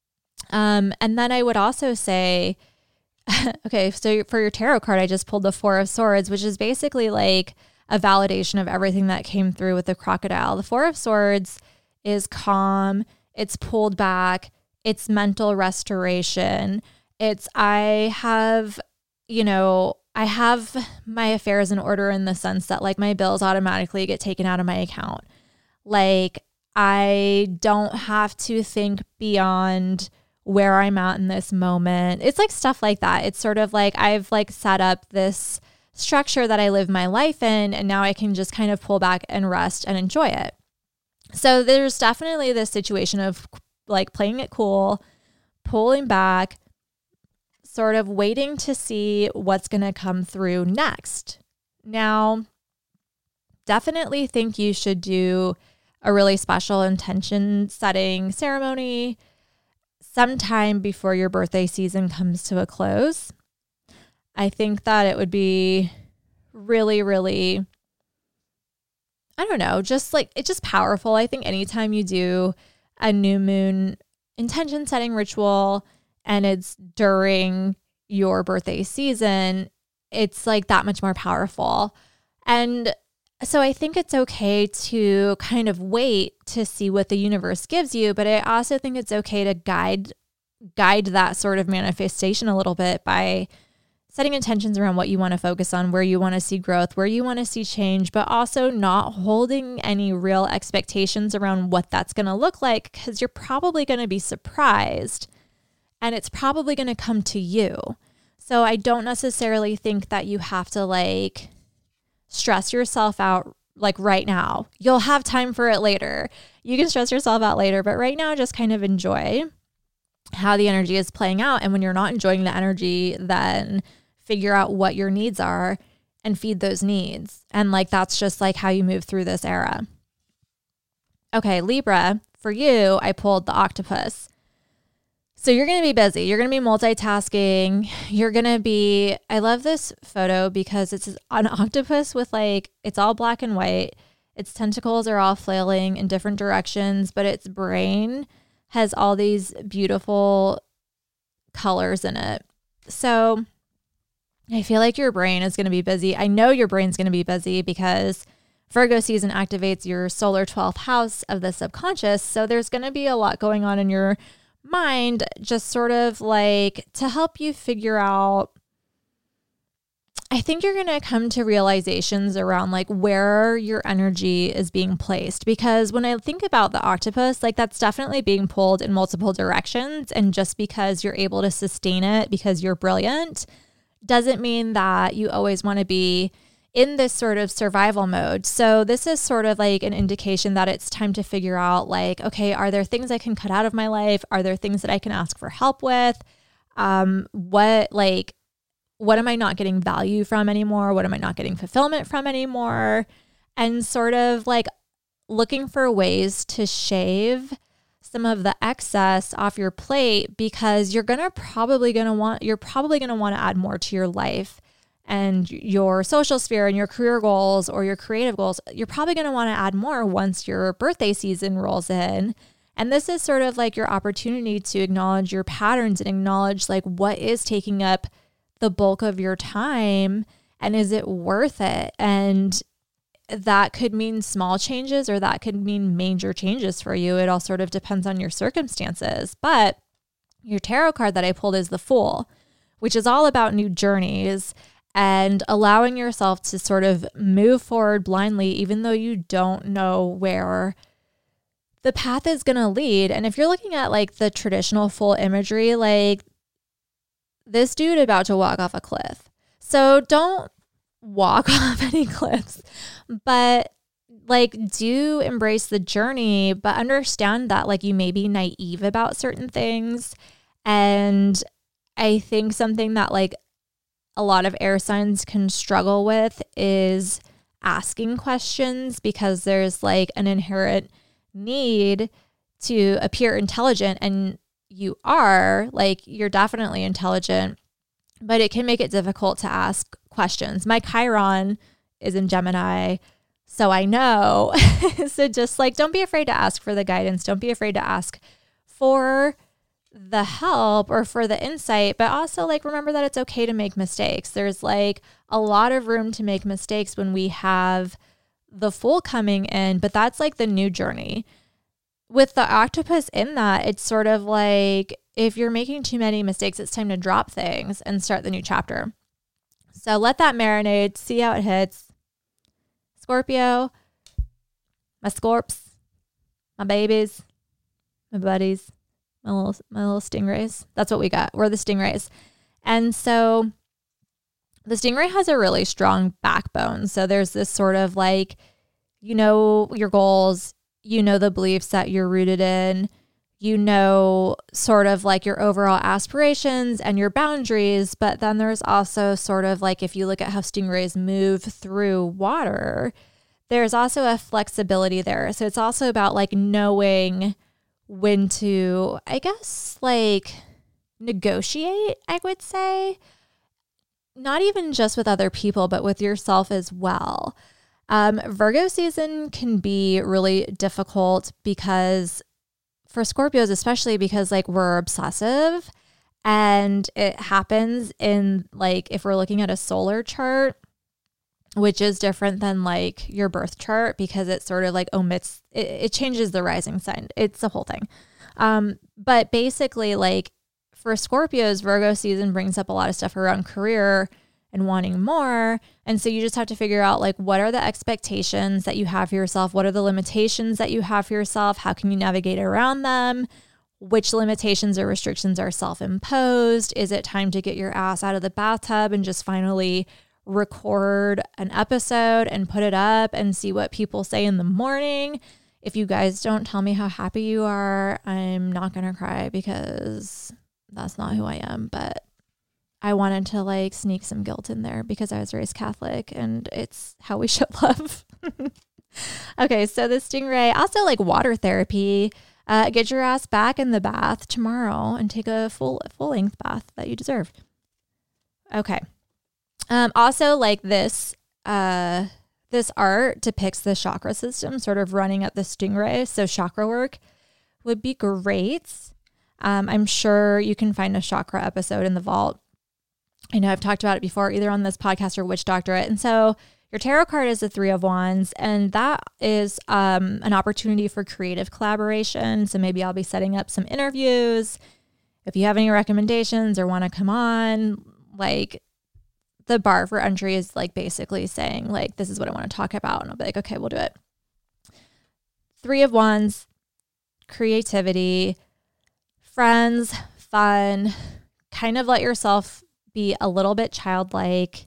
Um, and then I would also say, okay, so for your tarot card, I just pulled the Four of Swords, which is basically like a validation of everything that came through with the crocodile. The Four of Swords is calm. It's pulled back. It's mental restoration. It's, I have, you know, I have my affairs in order in the sense that like my bills automatically get taken out of my account. Like I don't have to think beyond where I'm at in this moment. It's like stuff like that. It's sort of like I've like set up this structure that I live my life in, and now I can just kind of pull back and rest and enjoy it. So there's definitely this situation of like playing it cool, pulling back, sort of waiting to see what's going to come through next. Now, definitely think you should do a really special intention setting ceremony sometime before your birthday season comes to a close. I think that it would be really, really, I don't know, just like, it's just powerful. I think anytime you do a new moon intention setting ritual and it's during your birthday season, it's like that much more powerful. And so I think it's okay to kind of wait to see what the universe gives you, but I also think it's okay to guide guide that sort of manifestation a little bit by setting intentions around what you want to focus on, where you want to see growth, where you want to see change, but also not holding any real expectations around what that's going to look like, because you're probably going to be surprised and it's probably going to come to you. So I don't necessarily think that you have to like stress yourself out like right now. You'll have time for it later. You can stress yourself out later, but right now just kind of enjoy how the energy is playing out. And when you're not enjoying the energy, then figure out what your needs are and feed those needs. And like, that's just like how you move through this era. Okay, Libra, for you, I pulled the octopus. So you're going to be busy. You're going to be multitasking. You're going to be, I love this photo because it's an octopus with like, it's all black and white. Its tentacles are all flailing in different directions, but its brain has all these beautiful colors in it. So I feel like your brain is going to be busy. I know your brain's going to be busy because Virgo season activates your solar twelfth house of the subconscious. So there's going to be a lot going on in your mind, just sort of like to help you figure out. I think you're going to come to realizations around like where your energy is being placed. Because when I think about the octopus, like that's definitely being pulled in multiple directions. And just because you're able to sustain it because you're brilliant doesn't mean that you always want to be in this sort of survival mode. So this is sort of like an indication that it's time to figure out like, okay, are there things I can cut out of my life? Are there things that I can ask for help with? Um, what like, what am I not getting value from anymore? What am I not getting fulfillment from anymore? And sort of like looking for ways to shave some of the excess off your plate, because you're going to probably going to want, you're probably going to want to add more to your life and your social sphere and your career goals or your creative goals. You're probably going to want to add more once your birthday season rolls in. And this is sort of like your opportunity to acknowledge your patterns and acknowledge like what is taking up the bulk of your time and is it worth it? And that could mean small changes or that could mean major changes for you. It all sort of depends on your circumstances. But your tarot card that I pulled is the Fool, which is all about new journeys and allowing yourself to sort of move forward blindly, even though you don't know where the path is going to lead. And if you're looking at like the traditional Fool imagery, like this dude about to walk off a cliff. So don't walk off any cliffs, but like do embrace the journey, but understand that like you may be naive about certain things. And I think something that like a lot of air signs can struggle with is asking questions, because there's like an inherent need to appear intelligent, and you are like, you're definitely intelligent, but it can make it difficult to ask questions. My Chiron is in Gemini, so I know. So just like, don't be afraid to ask for the guidance. Don't be afraid to ask for the help or for the insight, but also like, remember that it's okay to make mistakes. There's like a lot of room to make mistakes when we have the Fool coming in, but that's like the new journey. With the octopus in that, it's sort of like, if you're making too many mistakes, it's time to drop things and start the new chapter. So let that marinate, see how it hits. Scorpio, my scorps, my babies, my buddies, my little, my little stingrays. That's what we got. We're the stingrays. And so the stingray has a really strong backbone. So there's this sort of like, you know, your goals, you know, the beliefs that you're rooted in, you know, sort of like your overall aspirations and your boundaries. But then there's also sort of like, if you look at how stingrays move through water, there's also a flexibility there. So it's also about like knowing when to, I guess, like negotiate, I would say, not even just with other people, but with yourself as well. Um, Virgo season can be really difficult because for Scorpios, especially because like we're obsessive, and it happens in like, if we're looking at a solar chart, which is different than like your birth chart, because it sort of like omits, it, it changes the rising sign. It's the whole thing. Um, but basically like for Scorpios, Virgo season brings up a lot of stuff around career and wanting more. And so you just have to figure out like, what are the expectations that you have for yourself? What are the limitations that you have for yourself? How can you navigate around them? Which limitations or restrictions are self-imposed? Is it time to get your ass out of the bathtub and just finally record an episode and put it up and see what people say in the morning? If you guys don't tell me how happy you are, I'm not going to cry, because that's not who I am. But I wanted to like sneak some guilt in there because I was raised Catholic and it's how we should love. Okay, so the stingray, also like water therapy. Uh, get your ass back in the bath tomorrow and take a full full length bath that you deserve. Okay. Um, also like this, uh, this art depicts the chakra system sort of running at the stingray. So chakra work would be great. Um, I'm sure you can find a chakra episode in the vault. I know I've talked about it before, either on this podcast or Witch Doctorate. And so your tarot card is the Three of Wands, and that is um, an opportunity for creative collaboration. So maybe I'll be setting up some interviews. If you have any recommendations or want to come on, like the bar for entry is like basically saying like, this is what I want to talk about. And I'll be like, okay, we'll do it. Three of Wands, creativity, friends, fun, kind of let yourself be a little bit childlike.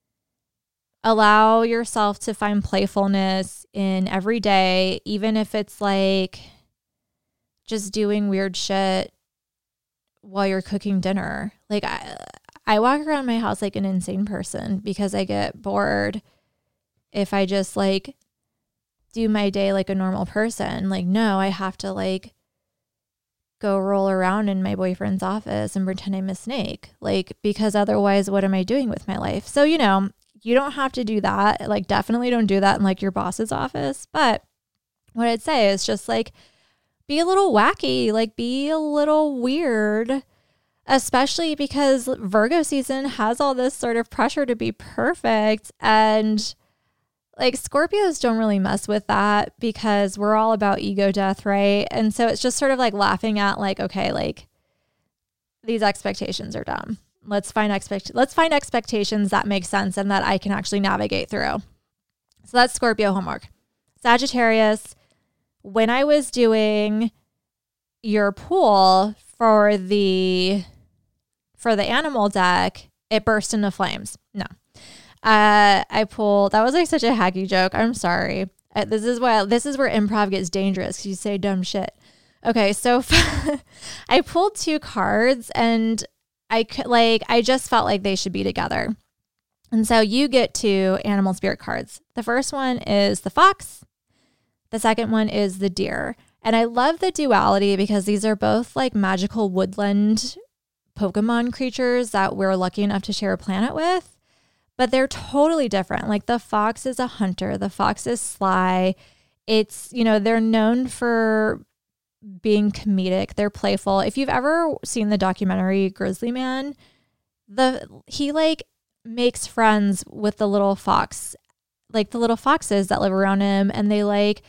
Allow yourself to find playfulness in every day, even if it's like just doing weird shit while you're cooking dinner. Like I, I walk around my house like an insane person because I get bored if I just like do my day like a normal person. Like, no, I have to like go roll around in my boyfriend's office and pretend I'm a snake. Like, because otherwise, what am I doing with my life? So, you know, you don't have to do that. Like, definitely don't do that in like your boss's office. But what I'd say is just like, be a little wacky, like be a little weird, especially because Virgo season has all this sort of pressure to be perfect. And like Scorpios don't really mess with that because we're all about ego death, right? And so it's just sort of like laughing at like, okay, like these expectations are dumb. Let's find expect let's find expectations that make sense and that I can actually navigate through. So that's Scorpio homework. Sagittarius, when I was doing your pool for the for the animal deck, it burst into flames. No. Uh, I pulled, that was like such a hacky joke. I'm sorry. Uh, this is why, this is where improv gets dangerous because you say dumb shit. Okay. So I pulled two cards and I could like, I just felt like they should be together. And so you get two animal spirit cards. The first one is the fox. The second one is the deer. And I love the duality because these are both like magical woodland Pokemon creatures that we're lucky enough to share a planet with. But they're totally different. Like the fox is a hunter. The fox is sly. It's, you know, they're known for being comedic. They're playful. If you've ever seen the documentary Grizzly Man, the he like makes friends with the little fox, like the little foxes that live around him. And they like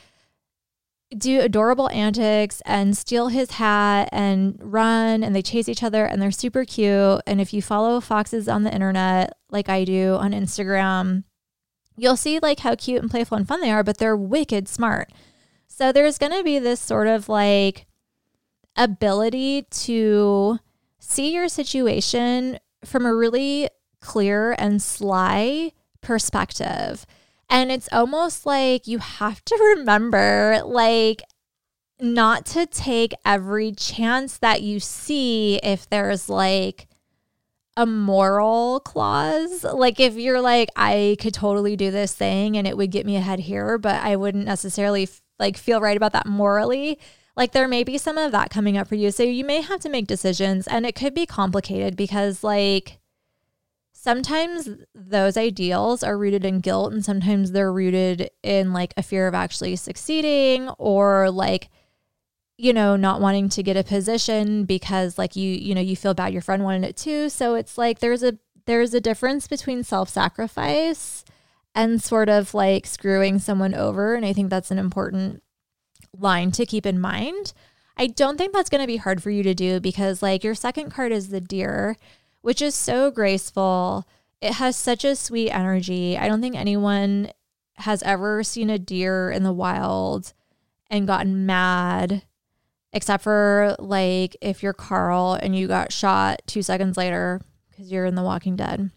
do adorable antics and steal his hat and run, and they chase each other and they're super cute. And if you follow foxes on the internet, like I do on Instagram, you'll see like how cute and playful and fun they are, but they're wicked smart. So there's going to be this sort of like ability to see your situation from a really clear and sly perspective. And it's almost like you have to remember, like, not to take every chance that you see if there's like a moral clause. Like if you're like, I could totally do this thing and it would get me ahead here, but I wouldn't necessarily f- like feel right about that morally. Like there may be some of that coming up for you. So you may have to make decisions, and it could be complicated because like sometimes those ideals are rooted in guilt, and sometimes they're rooted in like a fear of actually succeeding, or like, you know, not wanting to get a position because like you, you know, you feel bad your friend wanted it too. So it's like there's a there's a difference between self-sacrifice and sort of like screwing someone over. And I think that's an important line to keep in mind. I don't think that's going to be hard for you to do because like your second card is the deer, which is so graceful. It has such a sweet energy. I don't think anyone has ever seen a deer in the wild and gotten mad, except for like if you're Carl and you got shot two seconds later because you're in The Walking Dead.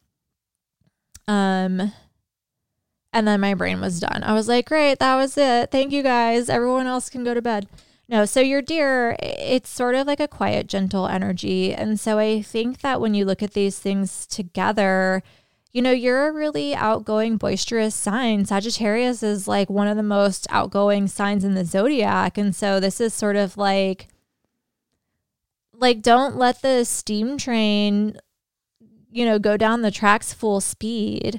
Um, and then my brain was done. I was like, great, that was it. Thank you guys. Everyone else can go to bed. No, so your deer, it's sort of like a quiet, gentle energy. And so I think that when you look at these things together, you know, you're a really outgoing, boisterous sign. Sagittarius is like one of the most outgoing signs in the zodiac. And so this is sort of like, like, don't let the steam train, you know, go down the tracks full speed.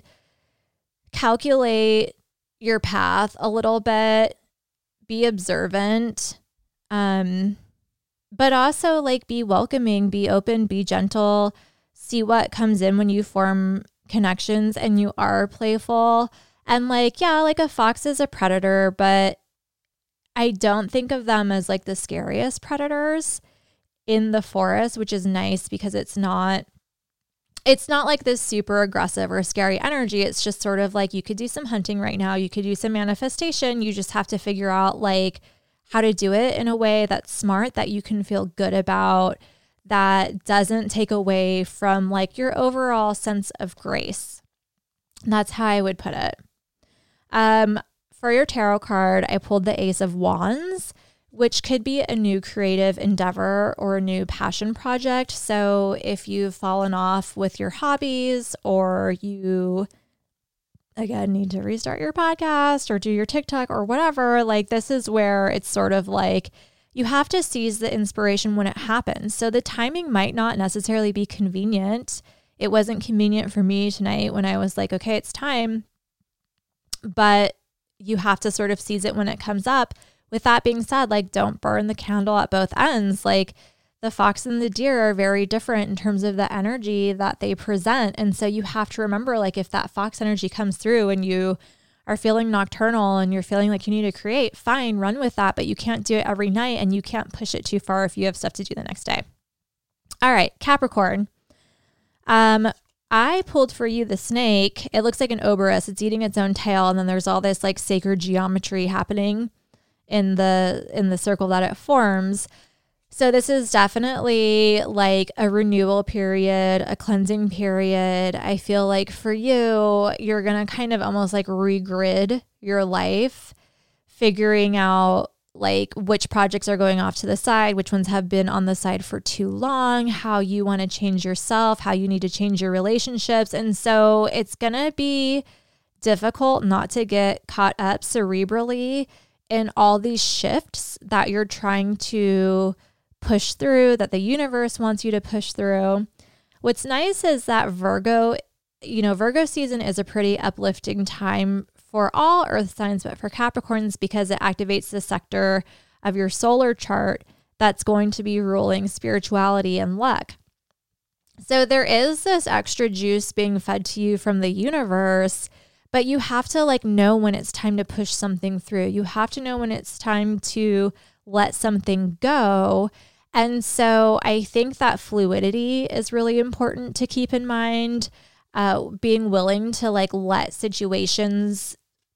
Calculate your path a little bit, be observant. Um, but also like be welcoming, be open, be gentle, see what comes in when you form connections and you are playful. And like, yeah, like a fox is a predator, but I don't think of them as like the scariest predators in the forest, which is nice because it's not, it's not like this super aggressive or scary energy. It's just sort of like you could do some hunting right now. You could do some manifestation. You just have to figure out like how to do it in a way that's smart, that you can feel good about, that doesn't take away from like your overall sense of grace. That's how I would put it. Um, for your tarot card, I pulled the Ace of Wands, which could be a new creative endeavor or a new passion project. So if you've fallen off with your hobbies, or you, again, need to restart your podcast or do your TikTok or whatever, like this is where it's sort of like you have to seize the inspiration when it happens. So the timing might not necessarily be convenient. It wasn't convenient for me tonight when I was like, okay, it's time. But you have to sort of seize it when it comes up. With that being said, like don't burn the candle at both ends. Like the fox and the deer are very different in terms of the energy that they present. And so you have to remember, like if that fox energy comes through and you are feeling nocturnal and you're feeling like you need to create, fine, run with that, but you can't do it every night and you can't push it too far if you have stuff to do the next day. All right, Capricorn. Um, I pulled for you the snake. It looks like an oberus. It's eating its own tail. And then there's all this like sacred geometry happening in the, in the circle that it forms. So this is definitely like a renewal period, a cleansing period. I feel like for you, you're going to kind of almost like regrid your life, figuring out like which projects are going off to the side, which ones have been on the side for too long, how you want to change yourself, how you need to change your relationships. And so it's going to be difficult not to get caught up cerebrally in all these shifts that you're trying to push through, that the universe wants you to push through. What's nice is that Virgo, you know, Virgo season is a pretty uplifting time for all earth signs, but for Capricorns, because it activates the sector of your solar chart that's going to be ruling spirituality and luck. So there is this extra juice being fed to you from the universe, but you have to like know when it's time to push something through. You have to know when it's time to let something go. And so I think that fluidity is really important to keep in mind, uh, being willing to like let situations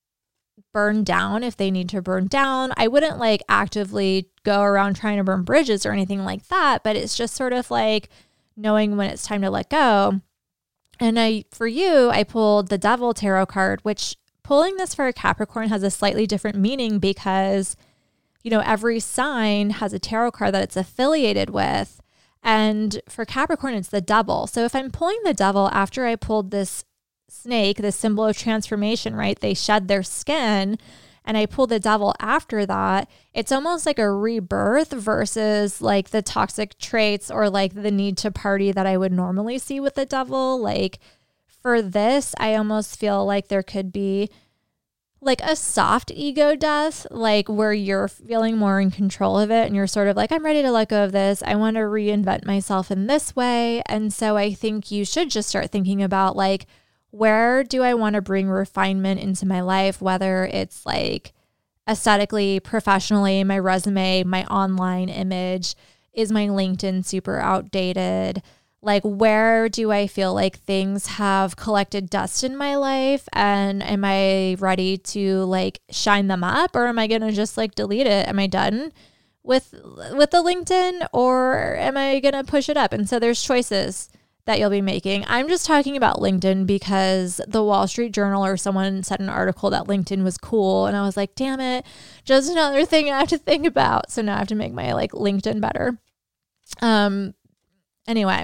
burn down if they need to burn down. I wouldn't like actively go around trying to burn bridges or anything like that, but it's just sort of like knowing when it's time to let go. And I, for you, I pulled the Devil Tarot card, which pulling this for a Capricorn has a slightly different meaning because you know, every sign has a tarot card that it's affiliated with. And for Capricorn, it's the Devil. So if I'm pulling the Devil after I pulled this snake, this symbol of transformation, right? They shed their skin, and I pulled the Devil after that. It's almost like a rebirth versus like the toxic traits or like the need to party that I would normally see with the Devil. Like for this, I almost feel like there could be like a soft ego death, like where you're feeling more in control of it and you're sort of like, I'm ready to let go of this. I want to reinvent myself in this way. And so I think you should just start thinking about like, where do I want to bring refinement into my life? Whether it's like aesthetically, professionally, my resume, my online image, is my LinkedIn super outdated? Like, where do I feel like things have collected dust in my life, and am I ready to like shine them up, or am I going to just like delete it? Am I done with, with the LinkedIn, or am I going to push it up? And so there's choices that you'll be making. I'm just talking about LinkedIn because the Wall Street Journal or someone said an article that LinkedIn was cool. And I was like, damn it, just another thing I have to think about. So now I have to make my like LinkedIn better. Um, anyway,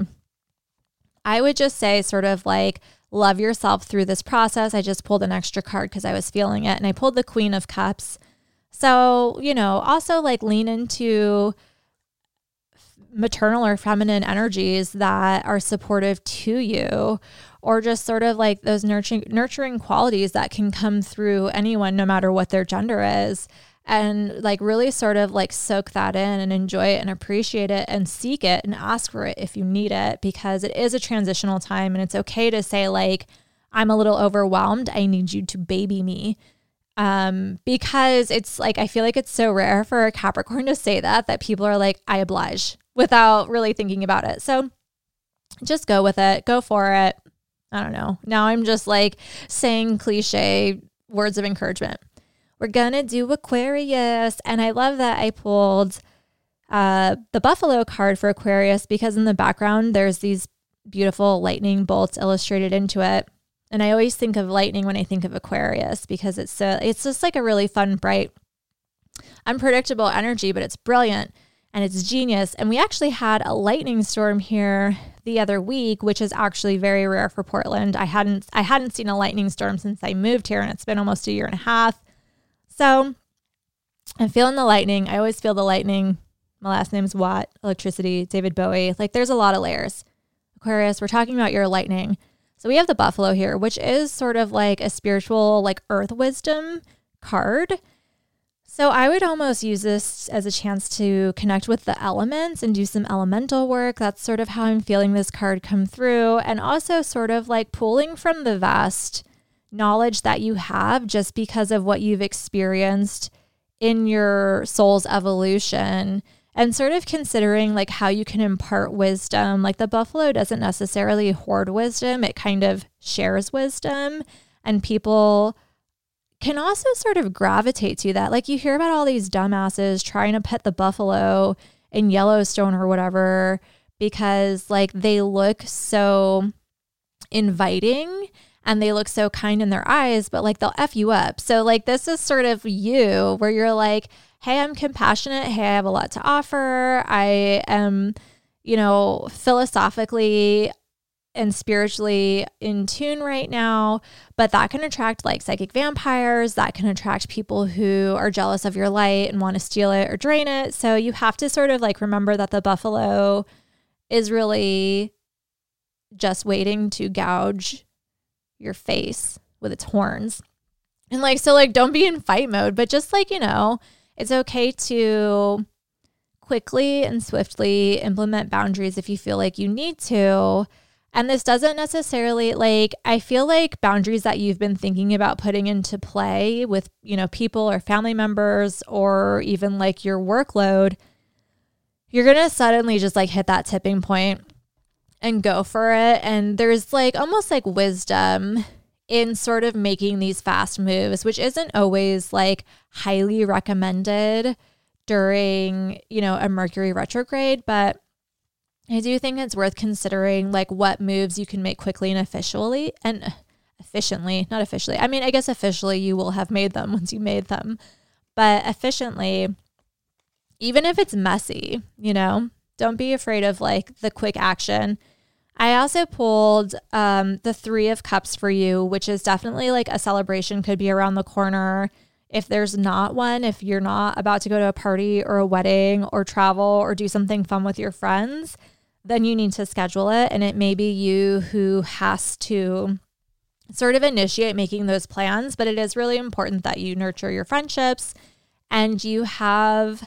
I would just say sort of like love yourself through this process. I just pulled an extra card because I was feeling it, and I pulled the Queen of Cups. So, you know, also like lean into maternal or feminine energies that are supportive to you, or just sort of like those nurturing nurturing qualities that can come through anyone, no matter what their gender is. And like really sort of like soak that in and enjoy it and appreciate it and seek it and ask for it if you need it, because it is a transitional time, and it's okay to say like, I'm a little overwhelmed. I need you to baby me. Um, because it's like, I feel like it's so rare for a Capricorn to say that, that people are like, I oblige, without really thinking about it. So just go with it. Go for it. I don't know. Now I'm just like saying cliche words of encouragement. We're going to do Aquarius. And I love that I pulled uh, the Buffalo card for Aquarius, because in the background, there's these beautiful lightning bolts illustrated into it. And I always think of lightning when I think of Aquarius, because it's so, it's just like a really fun, bright, unpredictable energy, but it's brilliant and it's genius. And we actually had a lightning storm here the other week, which is actually very rare for Portland. I hadn't I hadn't seen a lightning storm since I moved here, and it's been almost a year and a half. So I'm feeling the lightning. I always feel the lightning. My last name's Watt, electricity, David Bowie. Like there's a lot of layers. Aquarius, we're talking about your lightning. So we have the Buffalo here, which is sort of like a spiritual, like earth wisdom card. So I would almost use this as a chance to connect with the elements and do some elemental work. That's sort of how I'm feeling this card come through. And also sort of like pulling from the vast knowledge that you have just because of what you've experienced in your soul's evolution, and sort of considering like how you can impart wisdom. Like the buffalo doesn't necessarily hoard wisdom. It kind of shares wisdom, and people can also sort of gravitate to that. Like you hear about all these dumbasses trying to pet the buffalo in Yellowstone or whatever, because like they look so inviting and they look so kind in their eyes, but like they'll F you up. So like this is sort of you where you're like, hey, I'm compassionate. Hey, I have a lot to offer. I am, you know, philosophically and spiritually in tune right now, but that can attract like psychic vampires. That can attract people who are jealous of your light and want to steal it or drain it. So you have to sort of like remember that the buffalo is really just waiting to gouge your face with its horns. And like, so like, don't be in fight mode, but just like, you know, it's okay to quickly and swiftly implement boundaries if you feel like you need to. And this doesn't necessarily, like, I feel like boundaries that you've been thinking about putting into play with, you know, people or family members or even like your workload, you're going to suddenly just like hit that tipping point and go for it. And there's like almost like wisdom in sort of making these fast moves, which isn't always like highly recommended during, you know, a Mercury retrograde. But I do think it's worth considering like what moves you can make quickly and officially and efficiently, not officially. I mean, I guess officially you will have made them once you made them, but efficiently, even if it's messy, you know, don't be afraid of like the quick action. I also pulled um, the Three of Cups for you, which is definitely like a celebration could be around the corner. If there's not one, if you're not about to go to a party or a wedding or travel or do something fun with your friends, then you need to schedule it. And it may be you who has to sort of initiate making those plans, but it is really important that you nurture your friendships and you have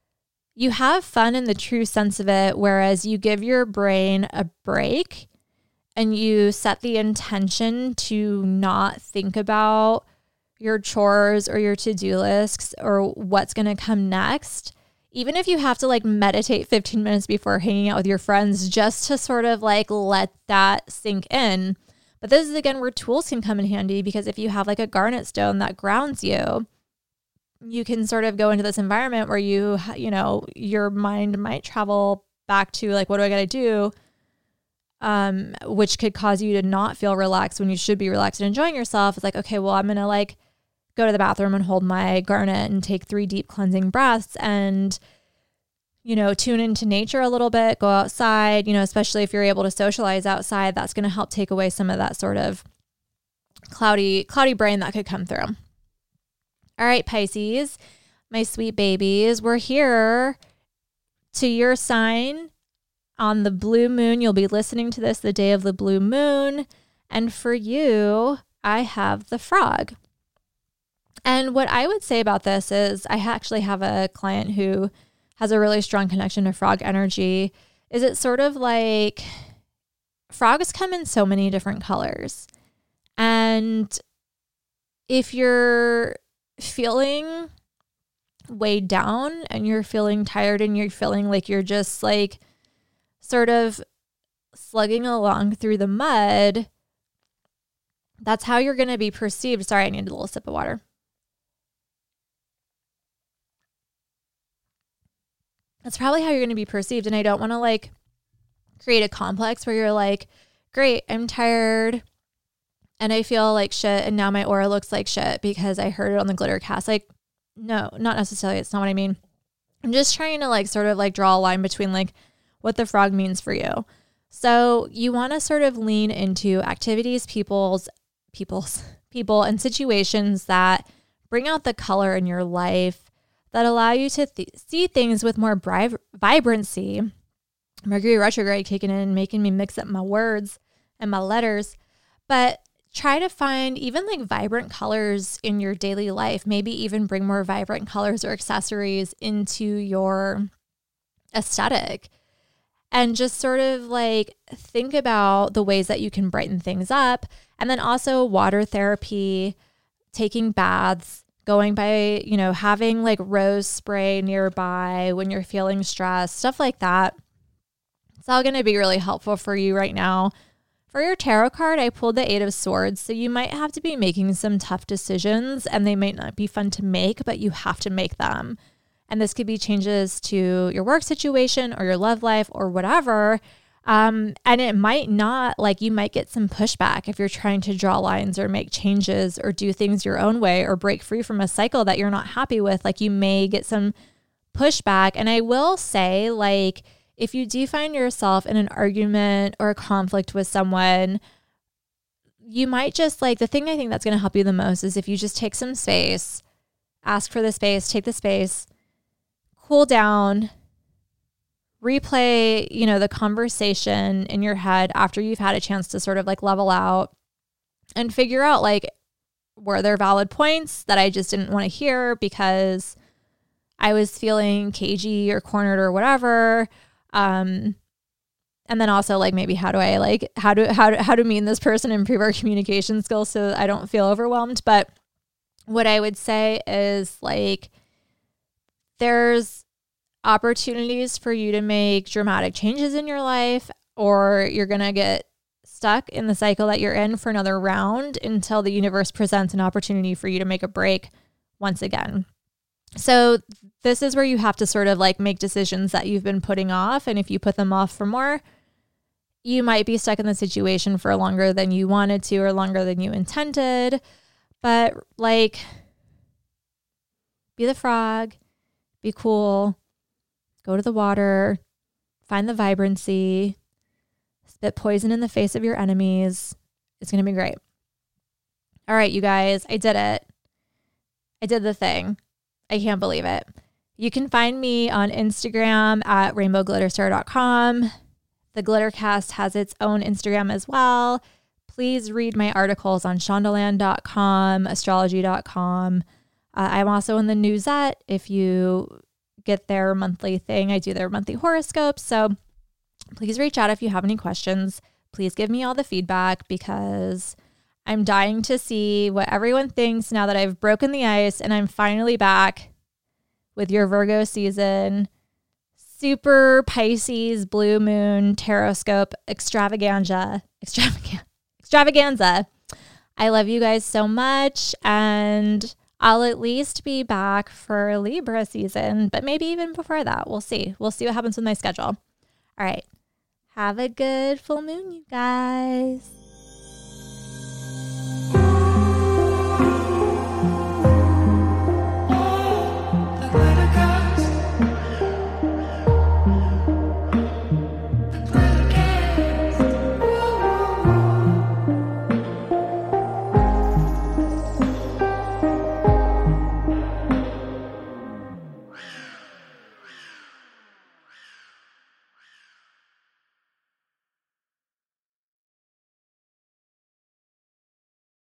you have fun in the true sense of it, whereas you give your brain a break and you set the intention to not think about your chores or your to-do lists or what's going to come next. Even if you have to like meditate fifteen minutes before hanging out with your friends just to sort of like let that sink in. But this is again where tools can come in handy, because if you have like a garnet stone that grounds you, you can sort of go into this environment where you, you know, your mind might travel back to like, what do I got to do? um, which could cause you to not feel relaxed when you should be relaxed and enjoying yourself. It's like, okay, well, I'm going to like go to the bathroom and hold my garnet and take three deep cleansing breaths and, you know, tune into nature a little bit, go outside, you know, especially if you're able to socialize outside, that's going to help take away some of that sort of cloudy, cloudy brain that could come through. All right, Pisces, my sweet babies, we're here to your sign on the blue moon. You'll be listening to this the day of the blue moon. And for you, I have the frog. And what I would say about this is I actually have a client who has a really strong connection to frog energy. Is it sort of like frogs come in so many different colors. And if you're feeling weighed down and you're feeling tired and you're feeling like you're just like sort of slugging along through the mud, that's how you're going to be perceived. Sorry, I need a little sip of water. That's probably how you're going to be perceived. And I don't want to like create a complex where you're like, great, I'm tired and I feel like shit. And now my aura looks like shit because I heard it on the Glitter Cast. Like, no, not necessarily. It's not what I mean. I'm just trying to like sort of like draw a line between like what the frog means for you. So you want to sort of lean into activities, people's, people's, people and situations that bring out the color in your life, that allow you to th- see things with more bri- vibrancy. Mercury retrograde kicking in, making me mix up my words and my letters. But try to find even like vibrant colors in your daily life. Maybe even bring more vibrant colors or accessories into your aesthetic. And just sort of like think about the ways that you can brighten things up. And then also water therapy, taking baths, going by, you know, having like rose spray nearby when you're feeling stressed, stuff like that. It's all going to be really helpful for you right now. For your tarot card, I pulled the Eight of Swords. So you might have to be making some tough decisions and they might not be fun to make, but you have to make them. And this could be changes to your work situation or your love life or whatever. Um, and it might not, like you might get some pushback if you're trying to draw lines or make changes or do things your own way or break free from a cycle that you're not happy with. Like you may get some pushback. And I will say, like, if you do find yourself in an argument or a conflict with someone, you might just like, the thing I think that's going to help you the most is if you just take some space, ask for the space, take the space, cool down, replay, you know, the conversation in your head after you've had a chance to sort of like level out and figure out like, were there valid points that I just didn't want to hear because I was feeling cagey or cornered or whatever. Um, and then also like, maybe how do I like, how do, how do, how to meet this person, improve our communication skills so that I don't feel overwhelmed. But what I would say is like, there's opportunities for you to make dramatic changes in your life, or you're going to get stuck in the cycle that you're in for another round until the universe presents an opportunity for you to make a break once again. So this is where you have to sort of like make decisions that you've been putting off. And if you put them off for more, you might be stuck in the situation for longer than you wanted to or longer than you intended. But like, be the frog, be cool, go to the water, find the vibrancy, spit poison in the face of your enemies. It's going to be great. All right, you guys, I did it. I did the thing. I can't believe it. You can find me on Instagram at rainbow glitter star dot com. The Glittercast has its own Instagram as well. Please read my articles on shondaland dot com, astrology dot com. Uh, I'm also in the Newsette. If you get their monthly thing, I do their monthly horoscopes. So please reach out if you have any questions. Please give me all the feedback because I'm dying to see what everyone thinks now that I've broken the ice and I'm finally back with your Virgo season, super Pisces, blue moon, taroscope, extravaganza, extravaganza, extravaganza. I love you guys so much, and I'll at least be back for Libra season, but maybe even before that. We'll see. We'll see what happens with my schedule. All right. Have a good full moon, you guys.